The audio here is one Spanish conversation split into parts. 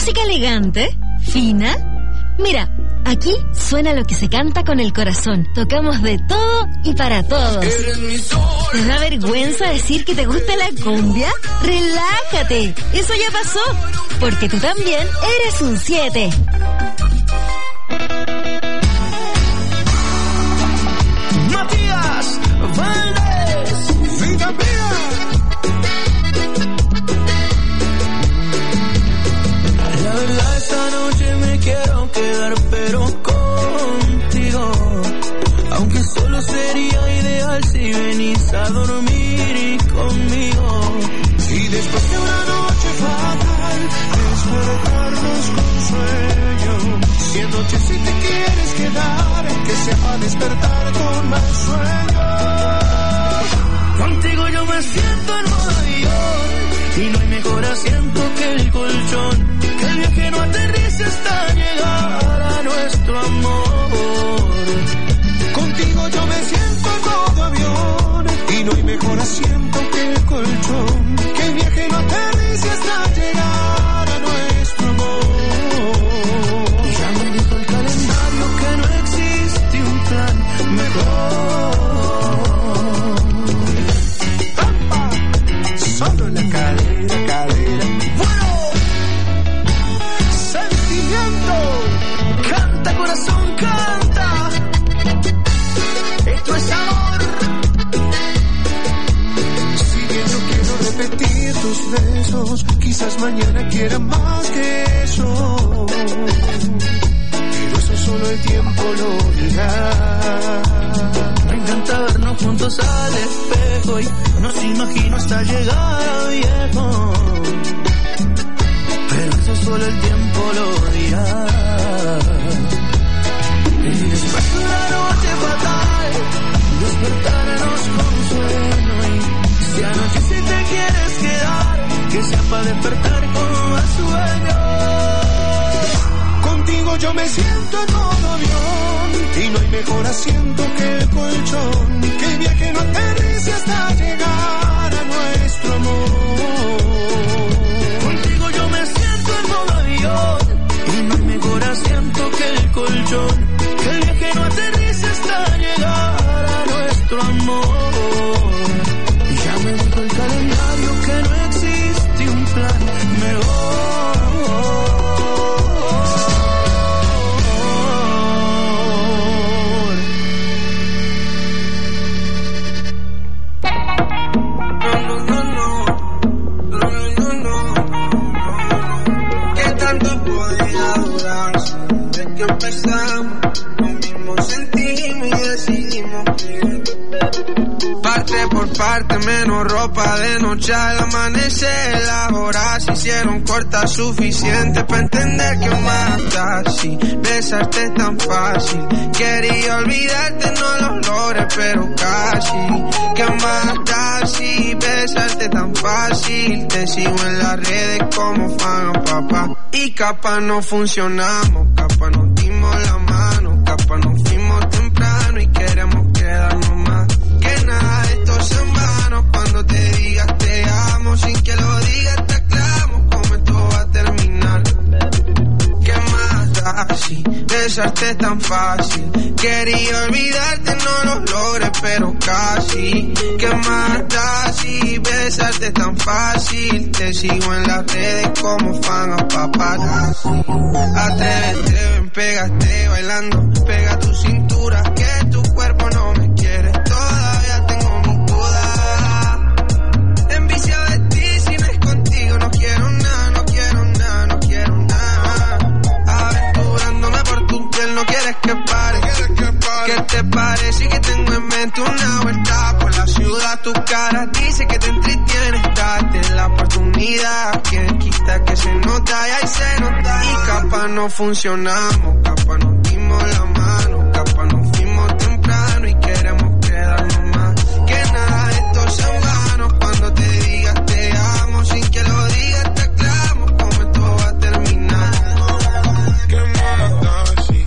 música elegante, fina. Mira, aquí suena lo que se canta con el corazón. Tocamos de todo y para todos. ¿Te da vergüenza decir que te gusta la cumbia? ¡Relájate! Eso ya pasó, porque tú también eres un 7. Matías Valdés, vida mía. La verdad esta noche me quiero quedar, pero contigo. Aunque solo sería ideal si venís a dormir conmigo. Y después de una noche fatal, despertarnos con sueño. Si anoche si te quieres quedar, que sea para despertar con más sueño. Contigo yo me siento en modo avión, y no hay mejor asiento que el colchón. Que el viaje no aterrice hasta llegar a nuestro amor. Contigo yo me siento en modo avión, y no hay mejor asiento que el colchón. Que el viaje no aterrice hasta llegar a nuestro amor. Ya me dijo el calendario que no existe un plan mejor. ¡Opa! Solo en la cadera, cadera. Bueno, sentimiento. Canta corazón, canta. Esto es amor. Si bien no quiero repetir tus besos, quizás mañana quiera más que eso. Pero eso solo el tiempo lo dirá. Me encanta vernos juntos al espejo y nos imagino hasta llegar a viejo. Pero eso solo el tiempo lo dirá. Y después de una noche fatal, despertarnos con sueño. Y si anoche si te quieres quedar, que sea para despertar con más sueño. Contigo yo me siento en modo avión, y no hay mejor asiento que el colchón. Que el viaje no aterrice hasta llegar a nuestro amor. Contigo yo me siento en modo avión, y no hay mejor asiento que el colchón. Que el viaje no aterrice hasta llegar a nuestro amor. Y ya me dijo el calendario que no existe un plan mejor. Que empezamos, lo mismo sentimos y decidimos que parte por parte, menos ropa de noche al amanecer. Las horas se hicieron cortas, suficiente para entender que más da si besarte es tan fácil. Quería olvidarte, no lo logré, pero casi. Que más da si besarte tan fácil. Te sigo en las redes como fan, papá. Y capaz no funcionamos, capaz nos dimos la mano, capaz nos fuimos temprano y queremos quedarnos más. Que nada de esto es en vano, cuando te digas te amo, sin que lo digas te aclamo cómo esto va a terminar. ¿Qué más da si besarte es tan fácil? Quería olvidarte, no lo logré, pero casi. ¿Qué más da si besarte es tan fácil? Te sigo en las redes como fan a paparazzi. Atrévete, ven, pégate bailando, pega tu cintura, que tu cuerpo no me quiere. Todavía tengo mis dudas. Enviciado de ti, si no es contigo, no quiero nada, no quiero nada, no quiero nada. Aventurándome por tu piel, no quieres que pare. ¿Qué te parece que tengo en mente una vuelta por la ciudad? Tu cara dice que te entretiene, date la oportunidad. Quien quita que se nota y ahí se nota. Y capaz no funcionamos, capaz nos dimos la mano, capaz nos fuimos temprano y queremos quedarnos más. Que nada de esto es en vano, cuando te digas te amo, sin que lo digas te aclamo cómo esto va a terminar. ¿Qué más da si?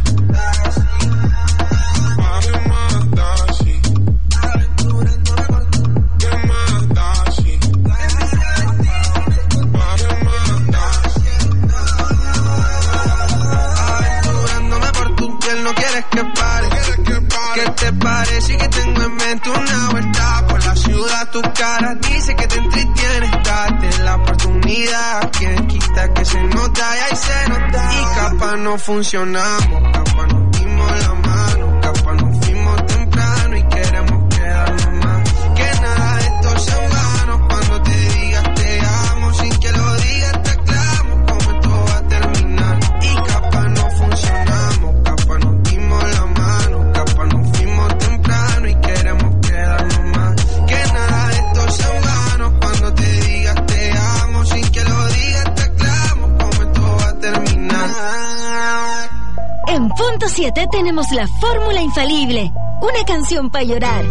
¿Qué te parece que tengo en mente una vuelta por la ciudad? Tu cara dice que te entretienes, date la oportunidad. Quien quita que se nota y ahí se nota. Y capaz no funcionamos, capaz nos dimos la mano, capaz nos fuimos temprano y queremos quedarnos más. Que nada de esto sea en vano, cuando te digas te amo, sin que lo digas te aclamo como esto va a terminar. Y capaz no funcionamos, capaz nos dimos la mano, capaz nos fuimos temprano y queremos quedarnos más. Que nada de esto sea en vano, cuando te digas te amo, sin que lo digas te aclamo como esto va a terminar. En punto 7 tenemos la fórmula infalible, una canción para llorar,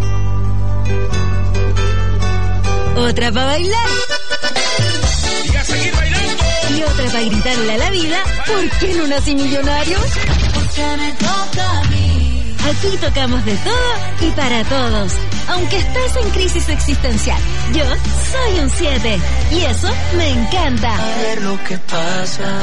otra para bailar y a seguir bailando, y otra para gritarle a la vida, ¿por qué no nací millonario? Porque me toca a mí. Aquí tocamos de todo y para todos, aunque estés en crisis existencial. Yo soy un 7 y eso me encanta. A ver lo que pasa.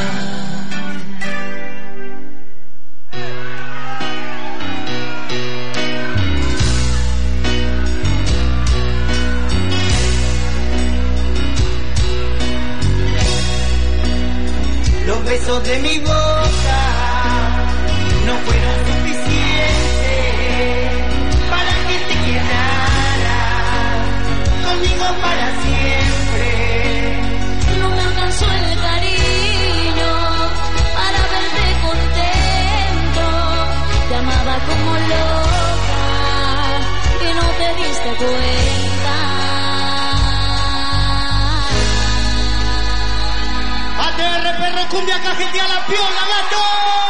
Los besos de mi boca no fueron suficientes para que te quedaras conmigo para siempre. No me alcanzó el cariño para verte contento. Te amaba como loca y no te diste cuenta. ATR, perro, cumbia, cajetea la piola, gato.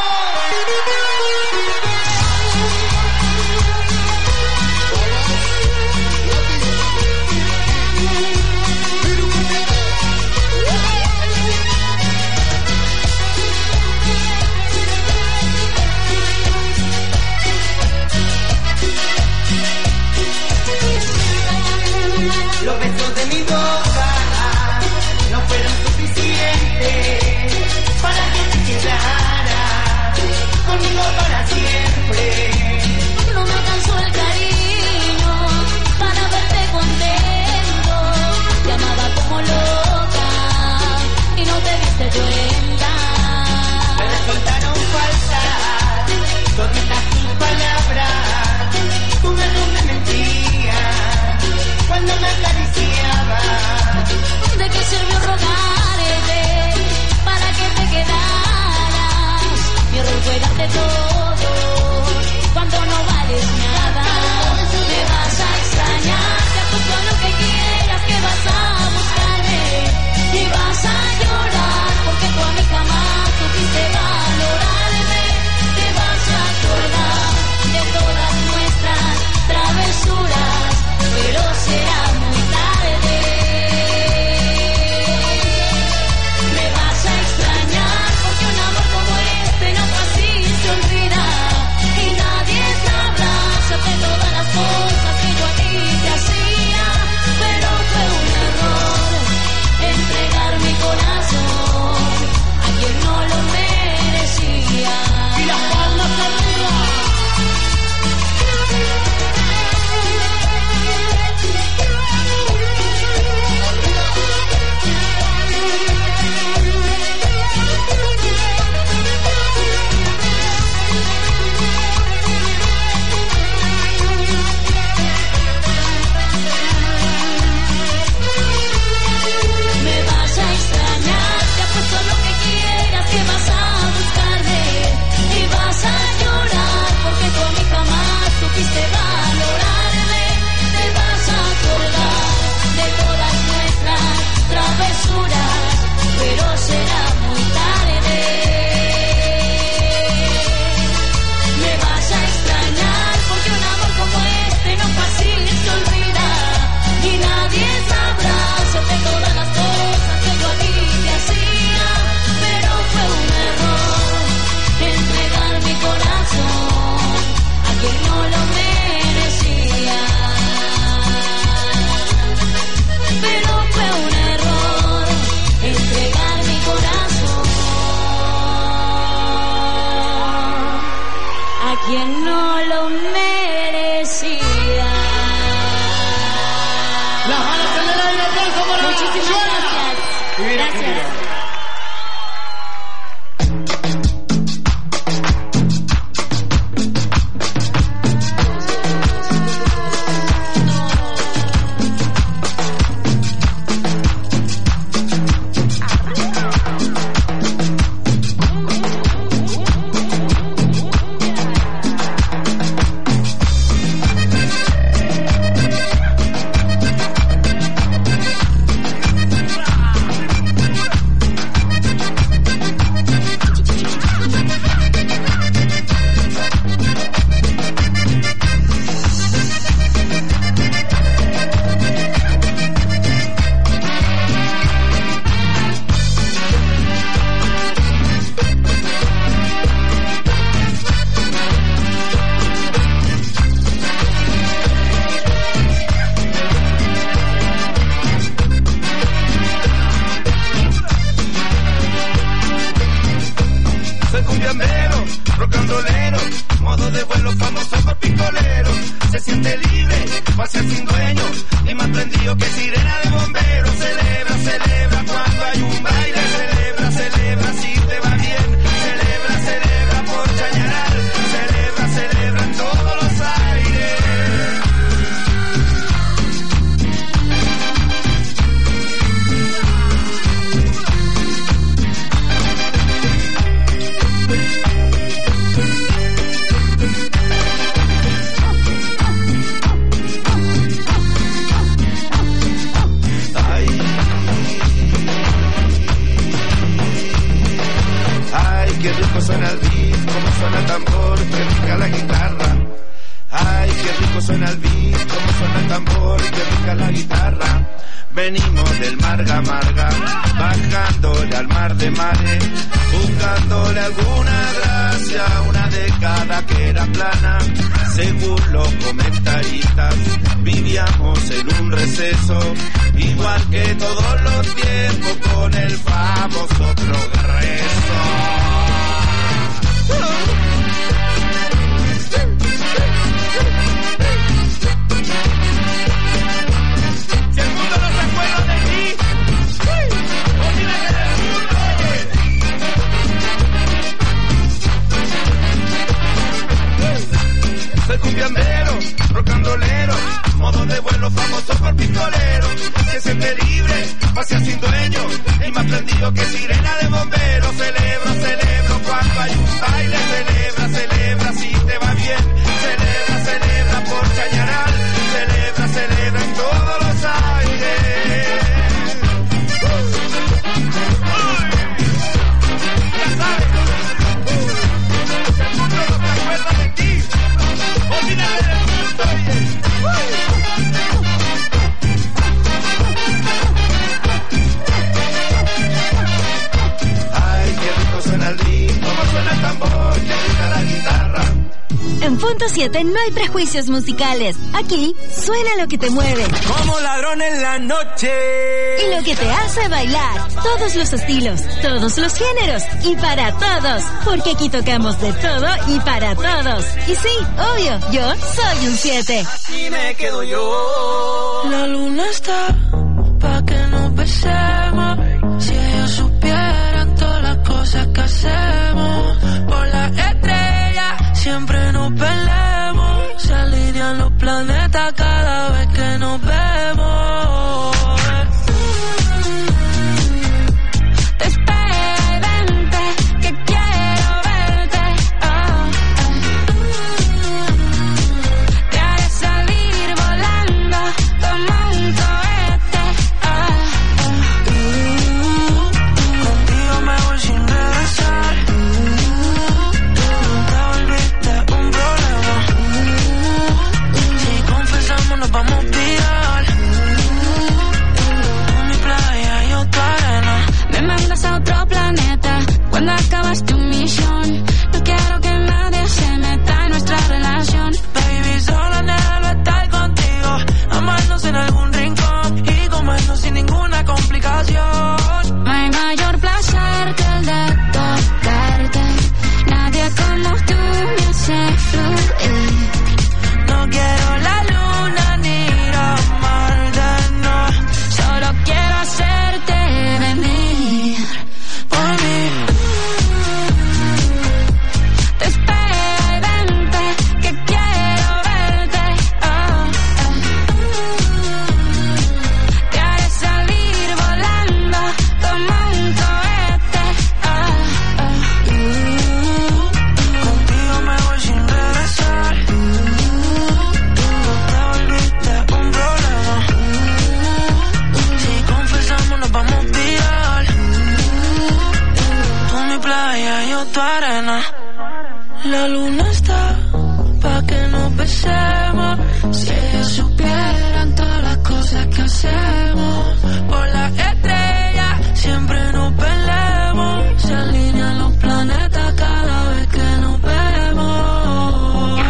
Los besos de mi boca no fueron suficientes para que te quedaras conmigo para siempre. No me alcanzó el cariño para verte contento. Te amaba como loca y no te diste cuenta. Me resultaron falsas todas tus palabras. Tu me mentías cuando me acariciabas. hipocresía. Las manos en el aire, aplauso para Muchísimas gracias. Gracias. No hay prejuicios musicales. Aquí suena lo que te mueve. Como ladrón en la noche. Y lo que te hace bailar. Todos los estilos, todos los géneros y para todos. Porque aquí tocamos de todo y para todos. Y sí, obvio, yo soy un 7. Aquí me quedo yo. La luna está pa' que nos besemos. Si ellos supieran todas las cosas que hacemos. Por la estrella siempre nos peleamos. Se alinean los planetas cada vez que nos vemos. Te espero y vente, que quiero verte. Te haré salir volando como un cohete. Contigo me voy sin regresar. Tú nunca volviste un problema. Si luna está pa' que nos besemos. Si ellos supieran todas las cosas que hacemos. Por las estrellas siempre nos peleamos. Se alinean los planetas cada vez que nos vemos.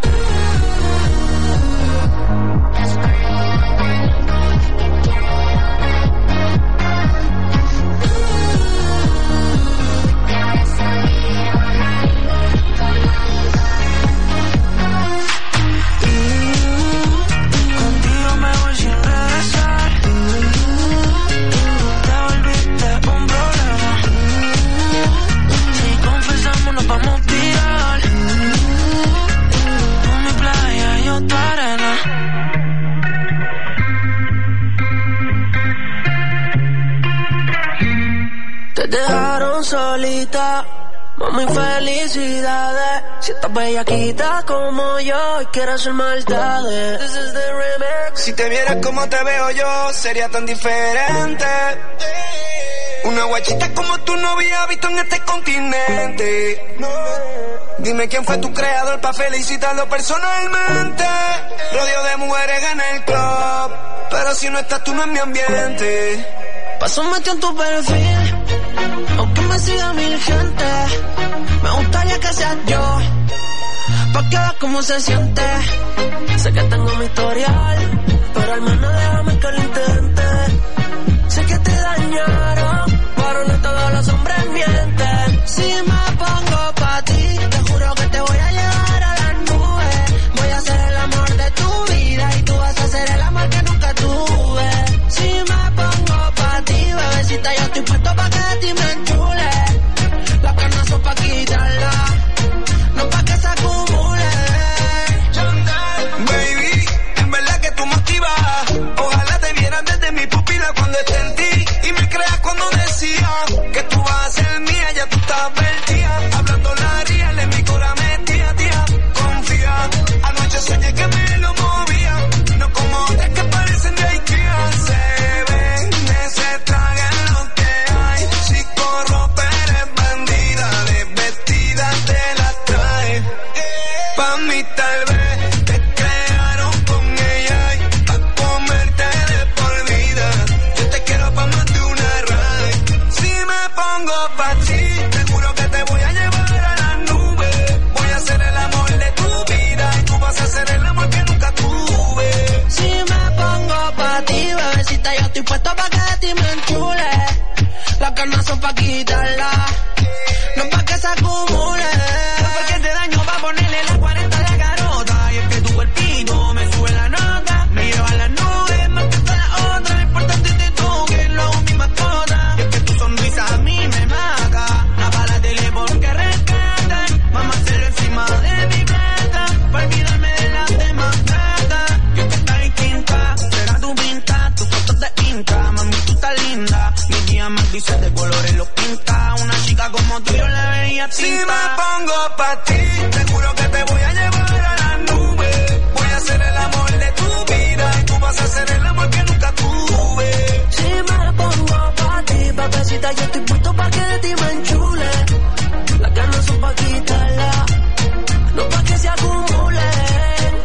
Dejaron solita, mami, felicidades. Si estás bellaquita como yo y quieres hacer maldades. This is the remix. Si te vieras como te veo yo, sería tan diferente. Una guachita como tú no había visto en este continente. Dime quién fue tu creador pa' felicitarlo personalmente. Rodeo de mujeres en el club, pero si no estás tú no es mi ambiente. Paso metido en tu perfil, aunque me siga mil gente. Me gustaría que seas yo, pa' que veas cómo se siente. Sé que tengo mi historial, pero al menos déjame que lo intente. Sé que te dañaron, pero no todos los hombres mienten. Si me pongo pa' ti, te juro que te voy a llevar a las nubes. Voy a ser el amor de tu vida y tú vas a ser el amor que nunca tuve. Si me pongo pa' ti, bebecita, yo estoy puesto pa' que de ti me enchule. Las ganas son pa' quitarla, no pa' que se acumule. Baby, en verdad que tú motivas. Ojalá te vieran desde mi pupila cuando esté en ti. Y me creas cuando decía que tú vas a ser mía, ya tú estás vertida. Hablando la real, en mi cora metía, tía. Confía, anoche soñé que me lo movía. No como otras que parecen de Ikea. Se vende, se traga lo que hay. Si corro, pero es bandida. Desvestida te la trae. Pa' mí tal vez te crearon con ella y pa' comerte de por vida. Yo te quiero pa' más de una ride. Si me pongo pa' ti, te juro que te voy a llevar a las nubes. Voy a ser el amor de tu vida y tú vas a ser el amor que nunca tuve. Si me pongo pa' ti, bebecita, yo estoy puesto pa' que de ti me enchule. Las ganas son pa' quitarla, no pa' que se acumule. Porque te daño pa' ponerle la 40 a la garota. Y es que tu cuerpito me sube la nota, me lleva a las nubes más que todas las otras. Lo importante es que tú, que lo hago mi mascota. Y es que tu sonrisa a mí me mata. Apaga la tele porque rescata. Vamos a hacerlo encima de mi plata, pa' olvidarme de las demás plata. Yo que está distinta, será tu pinta, tus fotos de Insta. Mami, tú estás linda, mi día más dice de colores los pinta. Una chica como tú yo la veía tinta. Si me pongo pa' ti, te juro que te voy a llevar a las nubes. Voy a ser el amor de tu vida y tú vas a ser el amor que nunca tuve. Si me pongo pa' ti, bebecita, yo estoy puesto pa' que de ti me enchule. Las ganas son pa' quitarla, no pa' que se acumulen.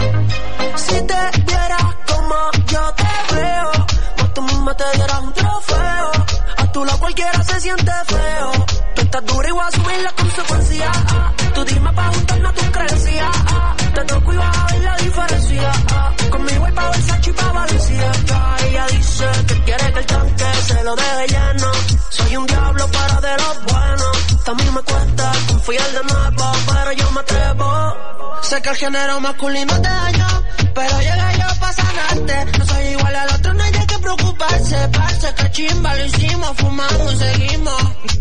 Si te vieras como yo te veo, pues tú misma te dieras un trofeo. A tu lado cualquiera se siente feo. Tú estás dura y voy a asumir las consecuencias. Tú dime pa' juntarnos a tus creencias. Te toco y vas a ver la diferencia. Conmigo voy pa' Versace y pa' Valencia. Ella dice que quiere que el tanque se lo deje lleno. Soy un diablo pero de los buenos. También me cuesta confiar de nuevo, pero yo me atrevo. Sé que el género masculino te dañó, pero llegué yo pa' sanarte. No soy igual al otro, no hay de qué preocuparse. Parce, que chimba, lo hicimos, fumamos y seguimos.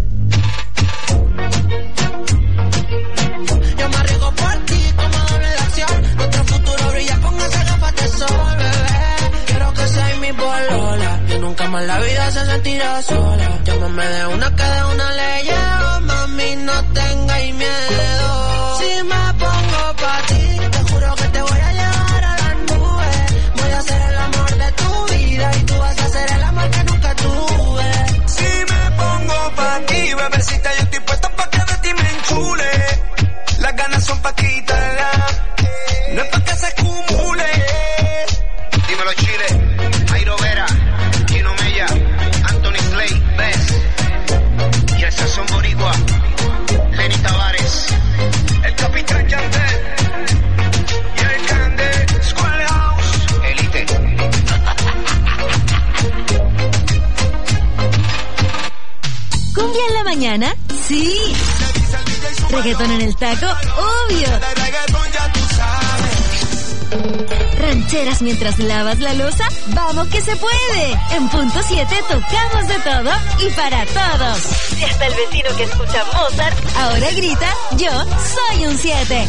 Yo me arriesgo por ti como doble de acción. Nuestro futuro brilla con esas gafas de sol, bebé. Quiero que seas mi polola y nunca más la vida se sentirá sola. Llámame de una que de una le llevo, mami, no tengáis miedo. Si me pongo pa' ti, te juro que te voy a llevar a las nubes. Voy a ser el amor de tu vida y tú vas a ser el amor que nunca tuve. Si me pongo pa' ti, bebecita, yo estoy puesto pa' que de ti me enchule. Las ganas mañana? Sí. Reggaetón en el taco, obvio. Rancheras mientras lavas la loza, vamos que se puede. En punto 7 tocamos de todo y para todos. Y hasta el vecino que escucha Mozart ahora grita, yo soy un 7.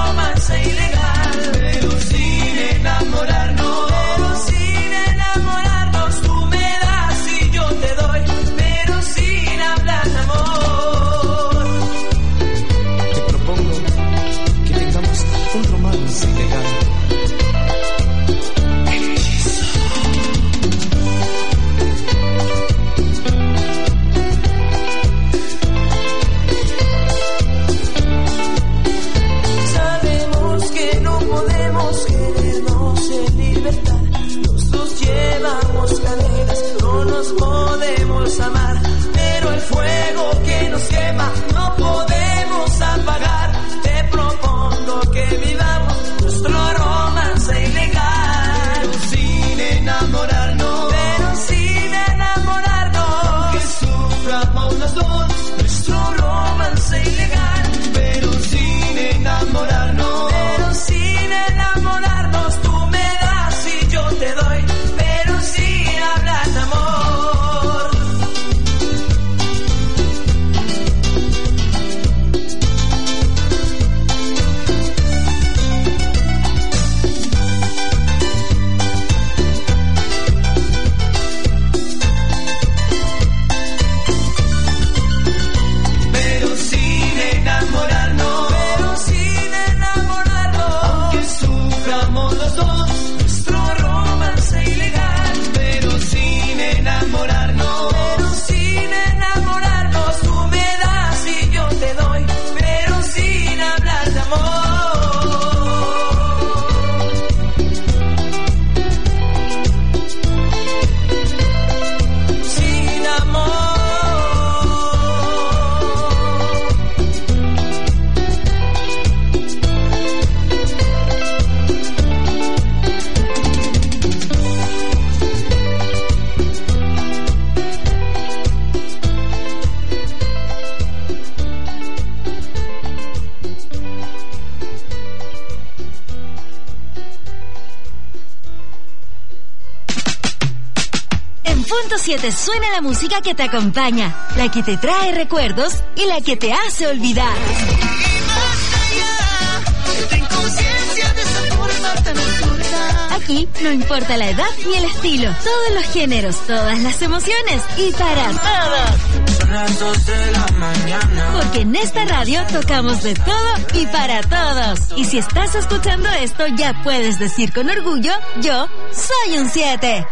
Pero sin enamorarnos, 90.7 suena la música que te acompaña, la que te trae recuerdos y la que te hace olvidar. Aquí no importa la edad ni el estilo, todos los géneros, todas las emociones y para todos. Porque en esta radio tocamos de todo y para todos. Y si estás escuchando esto, ya puedes decir con orgullo, yo soy un 7.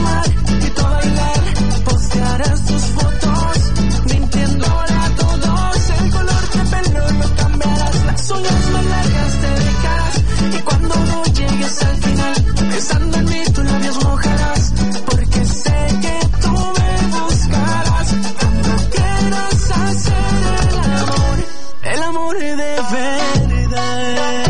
Postearás tus fotos mintiéndole a todos. no llegues al final, pensando en mí tus labios mojarás, porque sé que tú me buscarás cuando quieras hacer el amor de verdad.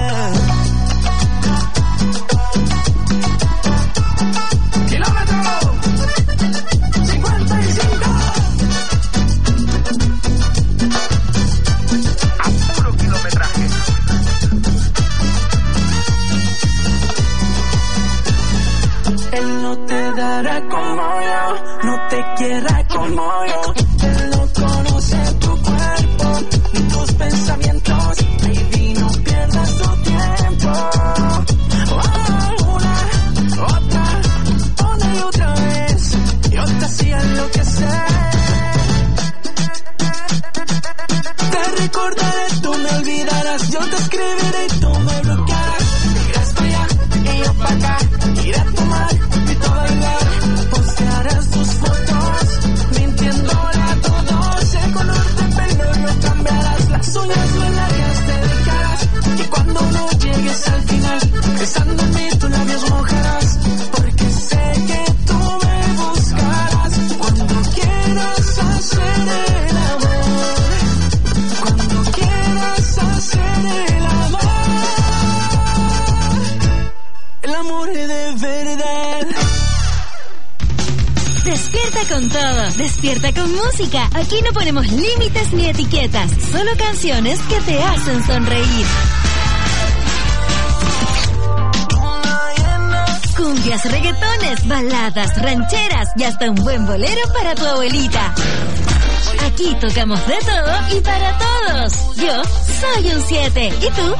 Como yo, no te quiera como yo. Él no conoce tu cuerpo ni tus pensamientos. Baby, no pierdas tu tiempo. Oh, una y otra vez, yo te hacía enloquecer. Te recordaré, tú me olvidarás. Yo te escribiré y tú me bloquearás. Irás para allá y yo para acá. Iré a tomar y todo a bailar. Postearás tus fotos, mintiéndole a todos. El color de pelo no cambiarás. Las uñas muy largas te dejarás. Y cuando no llegues al final, besando en mí tus labios mojarás. Porque sé que tú me buscarás cuando quieras hacer el amor. Cuando quieras hacer el amor. El amor es de verdad. Despierta con todo, despierta con música. Aquí no ponemos límites ni etiquetas, solo canciones que te hacen sonreír. Cumbias, reggaetones, baladas, rancheras y hasta un buen bolero para tu abuelita. Aquí tocamos de todo y para todos. Yo soy un 7. ¿Y tú?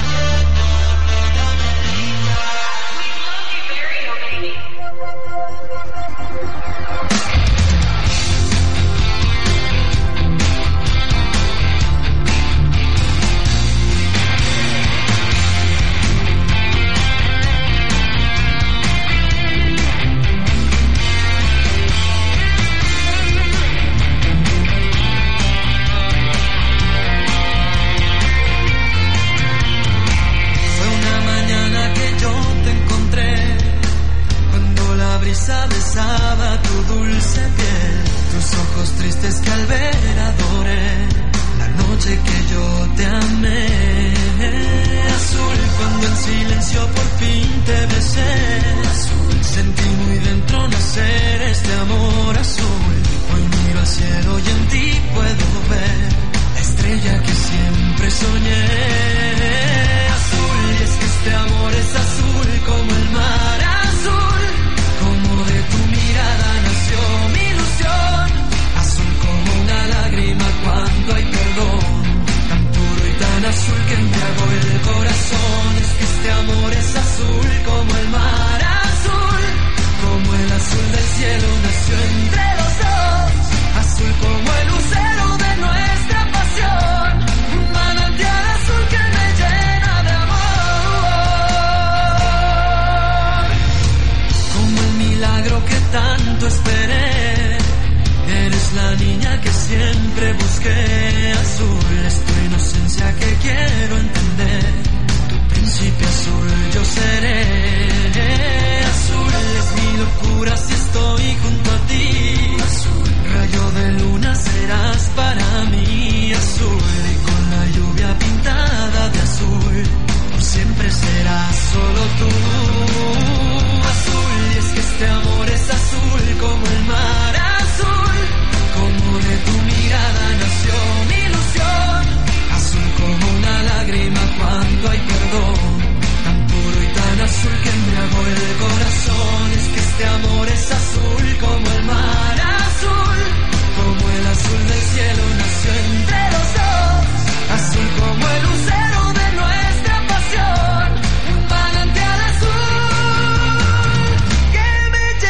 Besaba tu dulce piel, tus ojos tristes que al ver adoré, la noche que yo te amé. Azul, cuando en silencio por fin te besé, azul, sentí muy dentro nacer este amor azul. Hoy miro al cielo y en ti puedo ver la estrella que siempre soñé. Azul, y es que este amor es azul como el mar azul. Como de tu mirada nació mi ilusión, azul como una lágrima cuando hay perdón, tan puro y tan azul que embriagó el corazón. Es que este amor es azul como el mar azul, como el azul del cielo nació entre los dos, azul como el lucero de nuestra pasión, un manantial azul que me llena de amor, como el milagro que tanto esperé. Eres la niña que siempre busqué, azul es tu inocencia que quiero entender, tu príncipe azul yo seré. Azul es mi locura si estoy junto a ti, azul rayo de luna serás para mí, azul y con la lluvia pintada de azul, por siempre serás solo tú. Azul, y es que este amor es azul como el mar azul, como de tu mirada nació mi ilusión, azul como una lágrima cuando hay perdón, tan puro y tan azul que embriagó el corazón. Es que este amor es azul como el mar azul, como el azul del cielo nació entre los dos, azul como el lucero de nuestra pasión, un manantial azul que me llena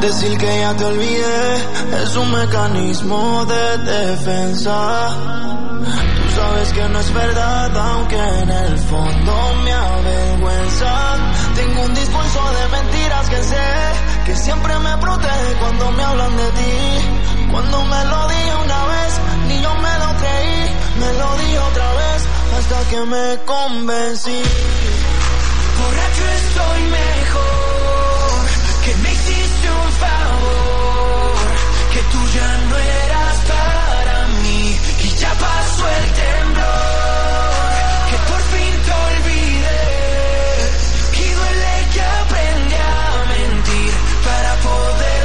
Decir que ya te olvidé es un mecanismo de defensa. Tú sabes que no es verdad, aunque en el fondo me avergüenza. Tengo un discurso de mentiras que sé que siempre me protege cuando me hablan de ti. Cuando me lo dije una vez, ni yo me lo creí. Me lo dije otra vez hasta que me convencí. Borracho estoy mejor, que me hiciste un favor, que tú ya no eras para mí y ya pasó el temblor, que por fin te olvidé, que duele que aprendí a mentir para poder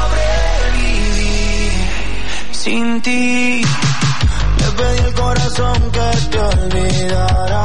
sobrevivir sin ti. Le pedí el corazón que te olvidara.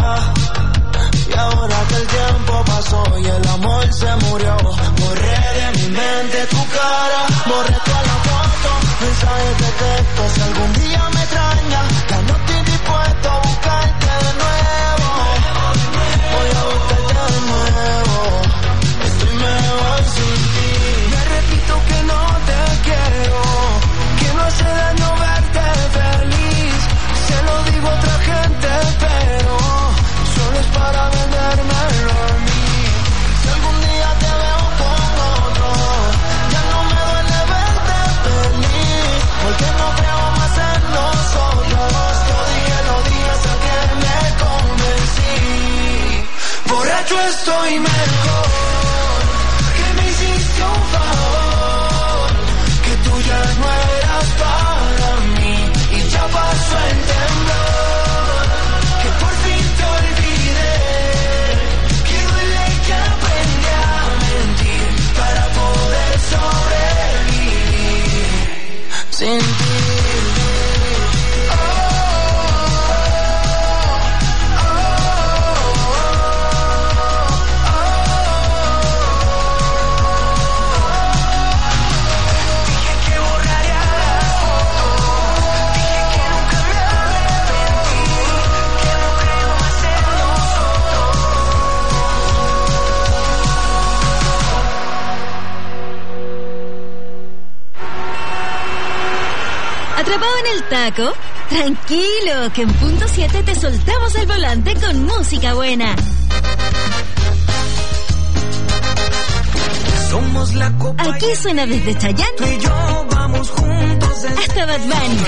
Y ahora que el tiempo pasó y el amor se murió, borré de mi mente tu cara, borré toda la foto, mensajes de texto. Si algún día me extraña, ya no estoy dispuesto a buscarte de nuevo. Voy a buscarte de nuevo. Estoy mejor sin ti. Me repito que no te quiero, que no hace daño verte feliz. Se lo digo a otra gente, pero solo es para vendérmelo a mí. Si algún día te veo con otro, ya no me duele verte feliz, porque no creo más en nosotros. Lo dije hasta que me convencí. Borracho estoy mejor, que me hiciste un favor, que tú ya no eras para mí y ya pasó el temblor, que por fin te olvidé, que duele que aprendí a mentir para poder sobrevivir sin ti. Dije que borraría las fotos, dije que nunca me arrepentí, que no creo más en nosotros. ¿Atrapado en el taco? Tranquilo, que en punto 7 te soltamos el volante con música buena. Somos la copa. Aquí suena desde Chayanne Tú y yo vamos juntos hasta Bad Bunny,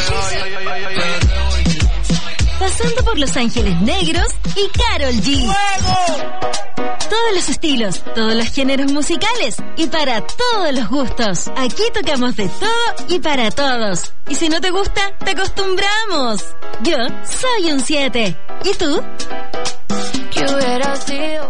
pasando por Los Ángeles Negros y Karol G. Todos los estilos, todos los géneros musicales y para todos los gustos. Aquí tocamos de todo y para todos. Y si no te gusta, te acostumbramos. Yo soy un 7. ¿Y tú? ¿Qué hubiera sido?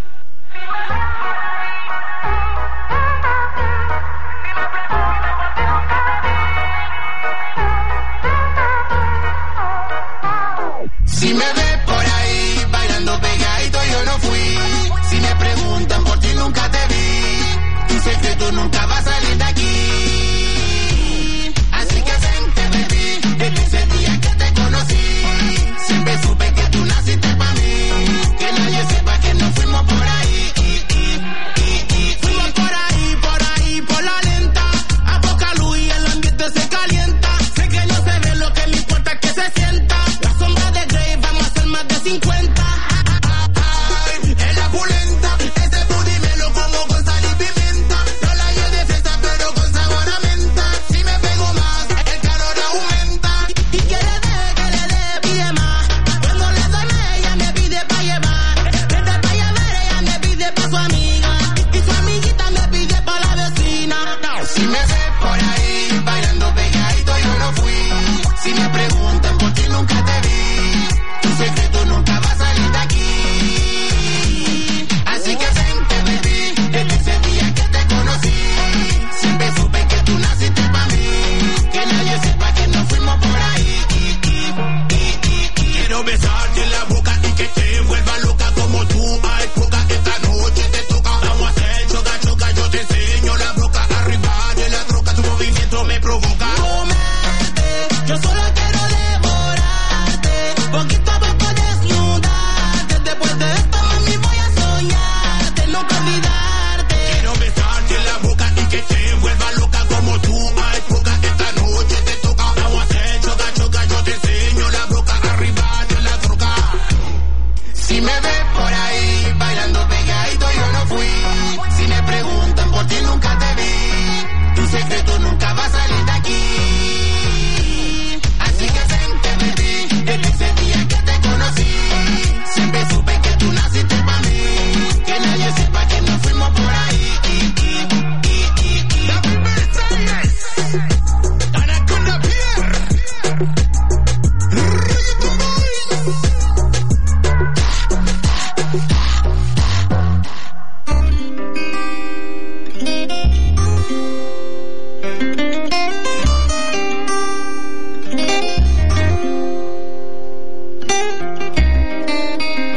Si me ves por ahí bailando pegadito, yo no fui. Si me preguntan por ti, nunca te vi. Tu secreto nunca va a salir de aquí. Así que vente, baby, desde ese día que te conocí. Siempre supe que tú naciste para mí. Que nadie sepa que nos fuimos por ahí. Fuimos por ahí, por la lenta. A poca luz y el ambiente se calienta. Sé que no se ve, lo que me importa es que se sienta. La sombra de Grey, vamos a hacer más de 50. En la pulenta, ese booty me lo como con sal y pimienta. No la llevo de fiesta,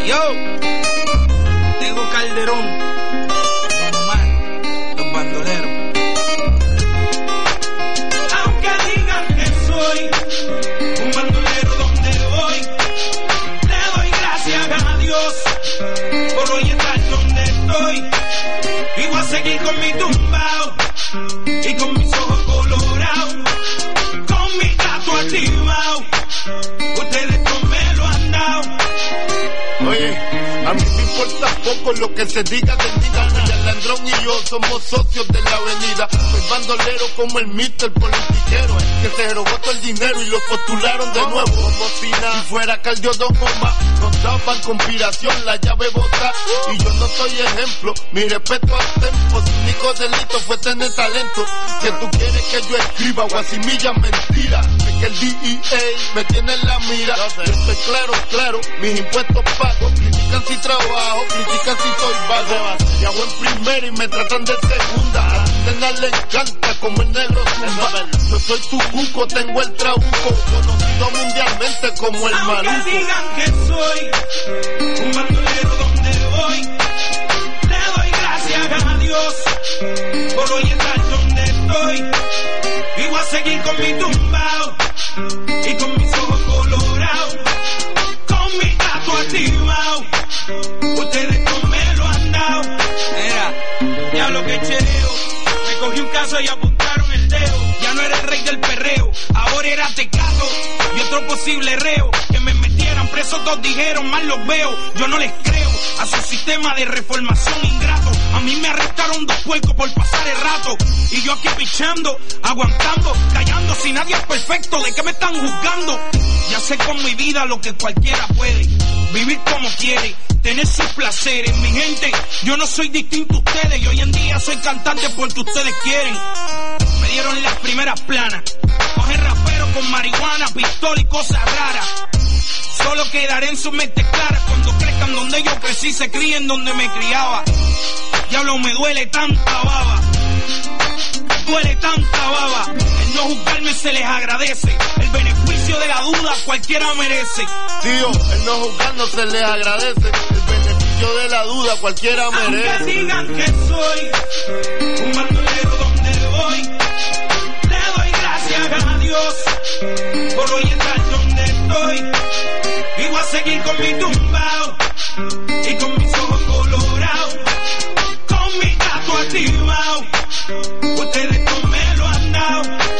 Yo, Tego Calderón, Don Omar, los bandoleros. Aunque digan que soy un bandolero donde voy, le doy gracias a Dios por hoy estar donde estoy. Y voy a seguir con mi tumbao y con mis ojos colorados, con mi gato activado. Ustedes no me lo han dado. Oye, a mí me importa poco lo que se diga de mi gana. El Landrón y yo somos socios de la avenida. Soy bandolero como el Mr. Politiquero, que se robó todo el dinero y lo postularon de nuevo. Como si nada, si fuera Caldiodón Goma, nos daban conspiración, la llave bota. Y yo no soy ejemplo, mi respeto al tempo. Su único delito fue tener talento. Que tú quieres que yo escriba guasimilla mentira. Es que el DEA me tiene en la mira. Yo estoy claro, mis impuestos pago, critican si trabajo, critican si soy vago. Y hago en primera y me tratan de segunda. A Tena le encanta como el negro zumba. Yo soy tu cuco, tengo el trabuco, conocido mundialmente como el maluco. Aunque digan que soy un bandolero donde voy, le doy gracias a Dios por hoy estar donde estoy. Y voy a seguir con mi tumbao y con mis ojos colorados, con mi gato activado. Ustedes no me lo han dado. Era, diablo que chereo. Me cogí un caso y apuntaron el dedo. Ya no era el rey del perreo, ahora era Tecato y otro posible reo. Que me metieran preso, todos dijeron, mal los veo. Yo no les creo a su sistema de reformación ingrato. A mí me arrestaron 2 puercos por pasar el rato. Y yo aquí pichando, aguantando, callando. Si nadie es perfecto, ¿de qué me están juzgando? Ya sé con mi vida lo que cualquiera puede. Vivir como quiere, tener sus placeres. Mi gente, yo no soy distinto a ustedes. Y hoy en día soy cantante porque ustedes quieren. Me dieron las primeras planas. Coger rapero con marihuana, pistola y cosas raras. Solo quedaré en su mente clara cuando crezcan donde yo crecí, se críen donde me criaba. Diablo, me duele tanta baba. Duele tanta baba. El no juzgarme se les agradece. El beneficio de la duda cualquiera merece. Tío, el no juzgarnos se les agradece. El beneficio de la duda cualquiera merece. Aunque digan que soy un bandolero donde voy, le doy gracias a Dios por hoy estar donde estoy. Y voy a seguir con mi tumbao y con mis ojos colorados, con mi gato activado. Ustedes no me lo han dado.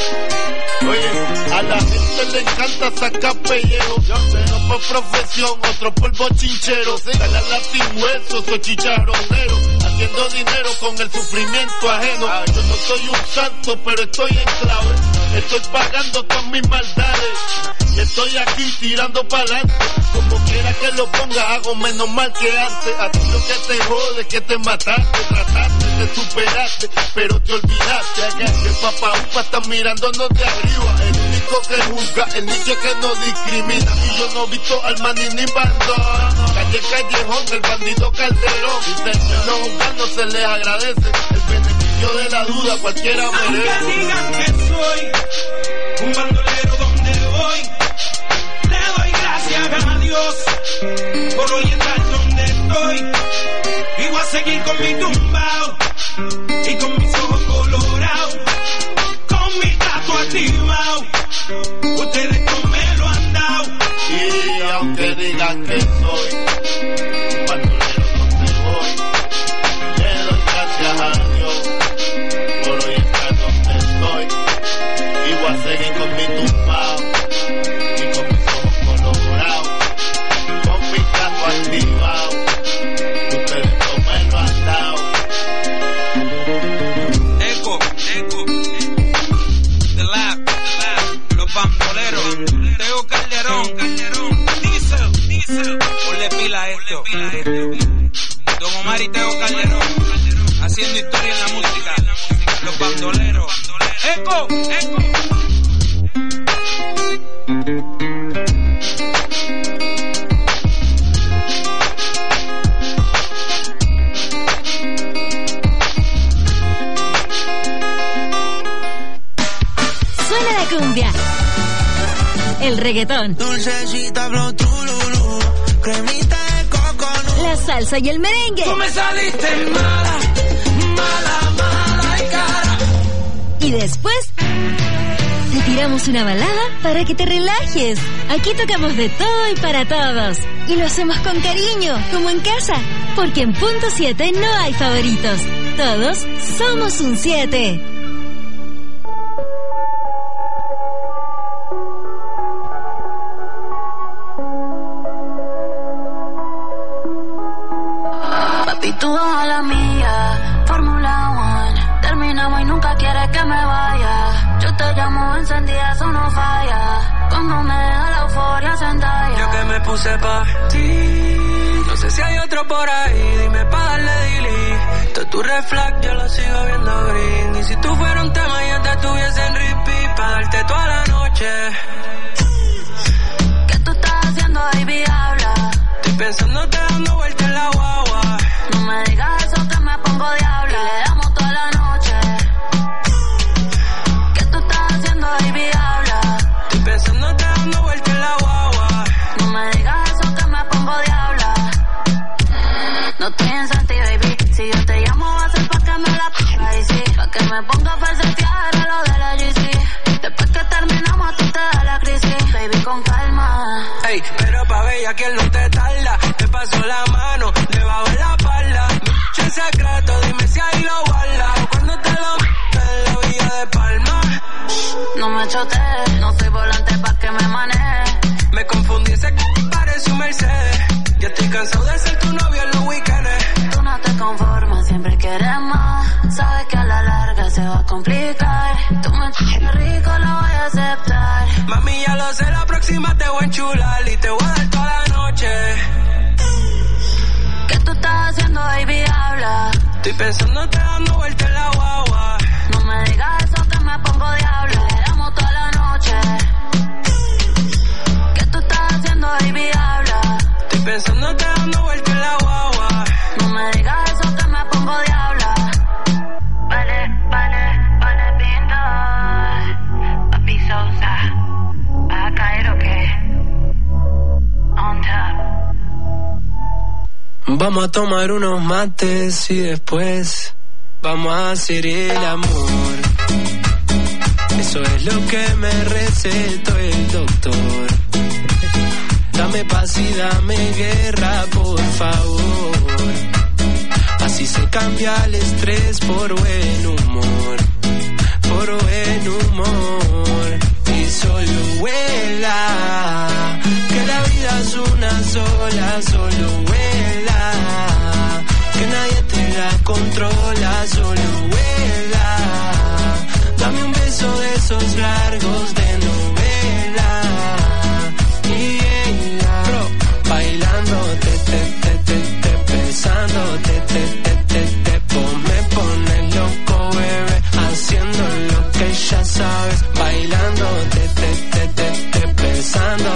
Oye, a la gente le encanta sacar pellejo, pero por profesión, otro por bochinchero. Dale a latín hueso, soy chicharronero, haciendo dinero con el sufrimiento ajeno. Yo no soy un santo, pero estoy en clave. Estoy pagando todas mis maldades. Estoy aquí tirando para adelante. Como quiera que lo ponga, hago menos mal que antes. A ti lo que te jode es que te mataste, trataste de superarte, pero te olvidaste. Que papá upa está mirándonos de arriba. El único que juzga, el nicho que no discrimina. Y yo no he visto al maní ni bandón. Calle Callejón, el bandido Calderón. Dice, no juzgar no se les agradece. El beneficio de la duda cualquiera merece. Aunque digan que soy un bandolero donde voy, le doy gracias a Dios por hoy estar donde estoy. Y voy a seguir con mi tumbao y con mis ojos colorados, con mi gato activado. Ustedes no me lo han dado. Y aunque digan que soy un bandolero donde voy, le doy gracias a Dios por hoy estar donde estoy. Y voy a seguir con mi tumbao y con mis ojos colorados, con mi gato activado. Ustedes no me lo han dado. Eco, The Lab, los bandoleros, Tego Calderón, Diesel, ponle pila a esto. Don Omar y Tego Calderón, haciendo historia en la música, los bandoleros. Eco. Suena la cumbia, el reggaetón, Dulcecita flow trululú, cremita de coco la salsa y el merengue. Tú me saliste mala, mala, mala y cara. Y después te tiramos una balada para que te relajes. Aquí tocamos de todo y para todos. Y lo hacemos con cariño, como en casa. Porque en Punto 7 no hay favoritos. Todos somos un 7. Papi, tú vas a la mía, Fórmula 1. Terminamos y nunca quieres que me vaya. Yo te llamo encendida, eso no falla. Cuando me da la euforia sentada. Yo que me puse pa' ti. No sé si hay otro por ahí, dime pa' darle delete. Tu reflex yo lo sigo viendo green. Y si tú fueras un tema yo te tuviese en repeat pa' darte toda la noche. ¿Qué tú estás haciendo, baby? Habla. Estoy pensándote dando vueltas en la guagua. No me digas eso que me pongo diabla. Le damos toda la noche. ¿Qué tú estás haciendo, baby? Habla. Estoy pensándote dando vueltas en la guagua. No me digas eso que me pongo diabla. No estoy en Santi, baby. Si yo te llamo va a ser pa' que me la p***a y sí. Pa' que me ponga a falsetear a lo de la GC. Después que terminamos a ti te da la crisis. Baby, con calma. Ey, pero pa' bella que él no te tarda. Te paso la mano debajo de la espalda. Mi en secreto, dime si ahí lo guarda. Cuando te lo en la villa de Palma. No me chotees, no soy volante pa' que me maneje. Me confundí, ese parece un Mercedes. Ya estoy cansado de ser tu novio en los weekends. Tú no te conformas, siempre quieres más. Sabes que a la larga se va a complicar. Tú me ch***as rico, lo voy a aceptar. Mami, ya lo sé, la próxima te voy a enchular y te voy a dar toda la noche. ¿Qué tú estás haciendo, baby? Habla. Estoy pensándote dando vueltas en la guagua. No me digas eso que me pongo diablo. Le damos toda la noche. ¿Qué tú estás haciendo, baby? Habla. Estoy pensándote dando vueltas en la guagua. No me digas eso que me pongo diabla. Vale, vale, vale, pinta. Papi Sousa. ¿Va a caer o qué? On top. Vamos a tomar unos mates y después vamos a hacer el amor. Eso es lo que me recetó el doctor. Dame paz y dame guerra, por favor. Así se cambia el estrés por buen humor. Por buen humor. Y solo vuela, que la vida es una sola, solo vuela, que nadie te la controla, solo vuela. Dame un beso de esos largos de novela. Bailando, besando, me pone loco, bebé, haciendo lo que ya sabes. Bailando, besando,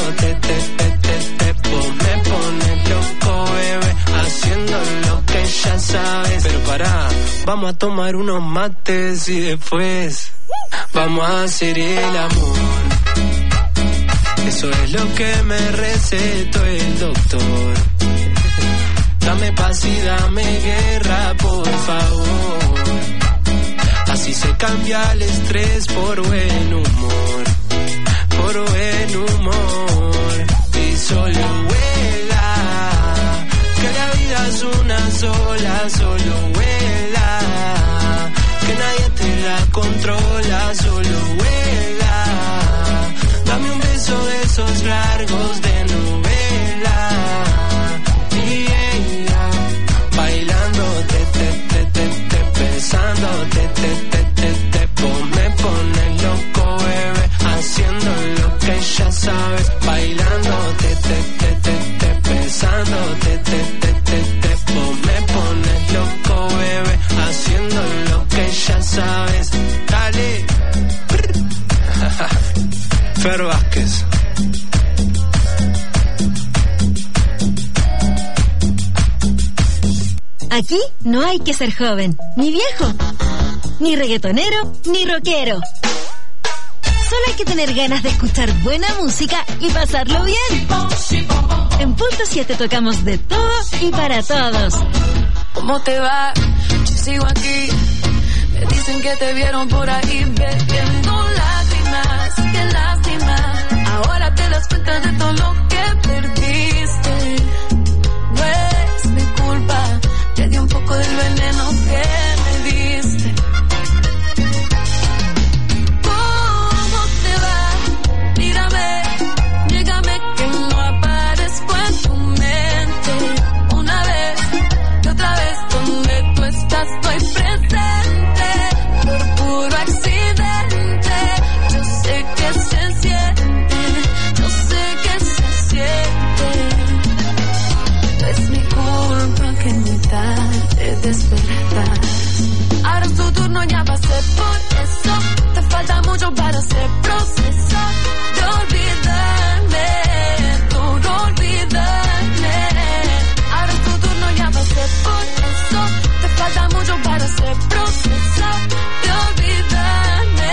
me pone loco, bebé, haciendo lo que ya sabes. Pero pará, vamos a tomar unos mates y después vamos a hacer el amor. Eso es lo que me recetó el doctor. Dame paz y dame guerra, por favor. Así se cambia el estrés por buen humor. Por buen humor. Y solo vuela, que la vida es una sola, solo vuela, que nadie te la controla, solo vuela. Dame un beso de esos largos de novela. Bailando, besando, me pone loco, bebé, haciendo lo que ya sabes. Bailando, besando, me pone loco, bebé, haciendo lo que ya sabes. Dale. Fer Vázquez. Aquí no hay que ser joven, ni viejo, ni reggaetonero, ni rockero. Solo hay que tener ganas de escuchar buena música y pasarlo bien. En Punto 7 tocamos de todo y para todos. ¿Cómo te va? Yo sigo aquí. Me dicen que te vieron por ahí bebiendo lágrimas. Qué lástima. Ahora te das cuenta de todo lo que perdiste. No es mi culpa. Te di un poco del veneno que me diste. ¿Cómo te va? Mírame, llégame que no aparezco en tu mente. Una vez y otra vez donde tú estás estoy presente. Por puro accidente. Yo sé que se siente. Yo sé que se siente. No es mi culpa que muy tarde despertar. Ahora es tu turno, ya pasé por eso. Te falta mucho para hacer proceso de olvidarme, duro olvidarme. Ahora es tu turno, ya pasé por eso. Te falta mucho para hacer proceso de olvidarme.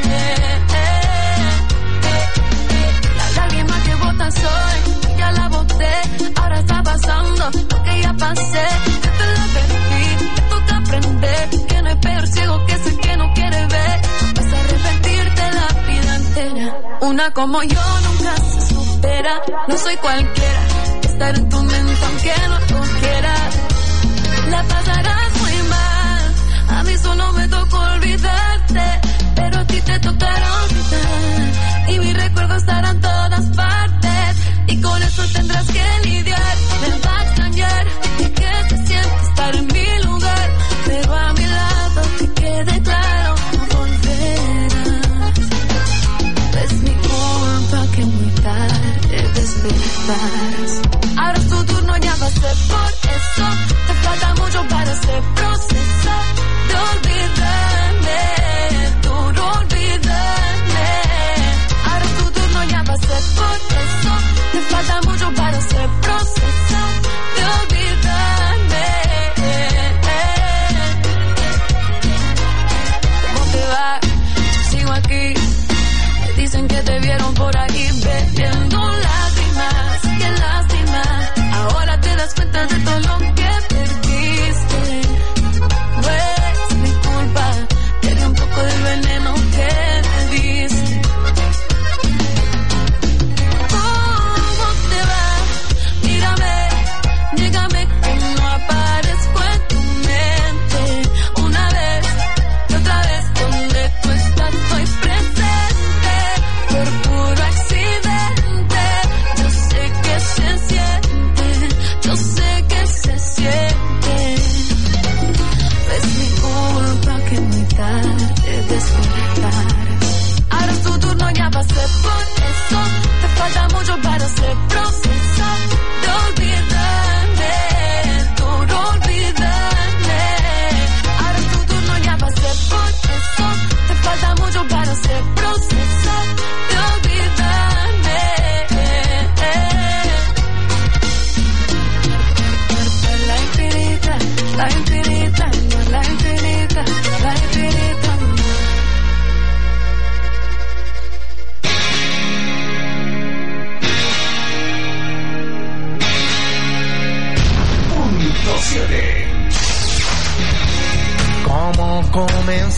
La lágrima que botas hoy, ya la boté. Ahora está pasando lo que ya pasé. Ya te lo advertí, te toca aprender que no es peor ciego que ese que no quiere ver. Vas a arrepentirte la vida entera. Una como yo nunca se supera. No soy cualquiera, estar en tu mente aunque no lo quieras. La pasarás muy mal. A mí solo me tocó olvidarte, pero a ti te tocará olvidar. Y mis recuerdos estarán en todas partes, y con eso tendrás que lidiar. Me va a extrañar y que te sientes estar en mi lugar, pero a mi lado que quede claro, no volverás. Es mi culpa que muy tarde despertarás. Ahora es tu turno, ya pasé por eso. Te falta mucho para hacer proceso de olvidarme, duro olvidarme. Ahora es tu turno, ya pasé por eso. Te falta mucho para hacer proceso de olvidarme. ¿Cómo te va? Yo sigo aquí. Me dicen que te vieron por ahí bebiendo lágrimas. Qué lástima. Ahora te das cuenta de todo lo que perdiste. No es mi culpa. Te di un poco del veneno que me diste. ¿Cómo te va? Mírame, llégame que no aparezco en tu mente. Una vez y otra vez donde tú estás estoy presente. Por puro accidente. Yo sé que se siente. Yo sé que se siente. Es mi culpa que muy tarde despertar. Ahora es tu turno, ya pasé por eso. Te falta mucho para hacer proceso de olvidarme, duro olvidarme. Ahora es tu turno, ya pasé por eso. Te falta mucho para hacer proceso de olvidarme. La infinita, la infinita, la infinita, la infinita. Punto 7. ¿Cómo comenzar?